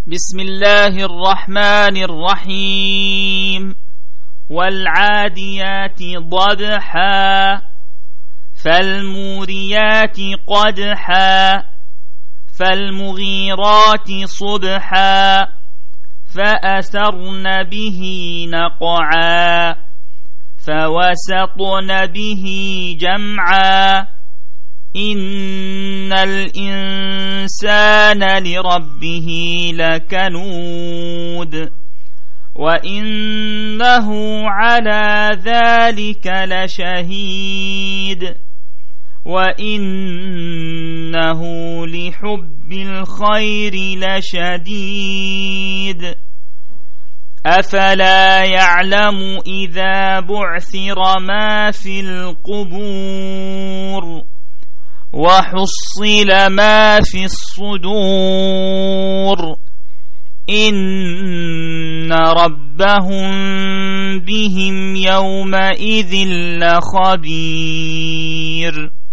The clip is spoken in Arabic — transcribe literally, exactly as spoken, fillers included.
بسم الله الرحمن الرحيم. والعاديات ضبحا فالموريات قدحا فالمغيرات صبحا فأثرن به نقعا فوسطن به جمعا إن الإنسان لربه لكنود وإنه على ذلك لشهيد وإنه لحب الخير لشديد أفلا يعلم إذا بعثر ما في القبور وحصل ما في الصدور إن ربهم بهم يومئذ لخبير.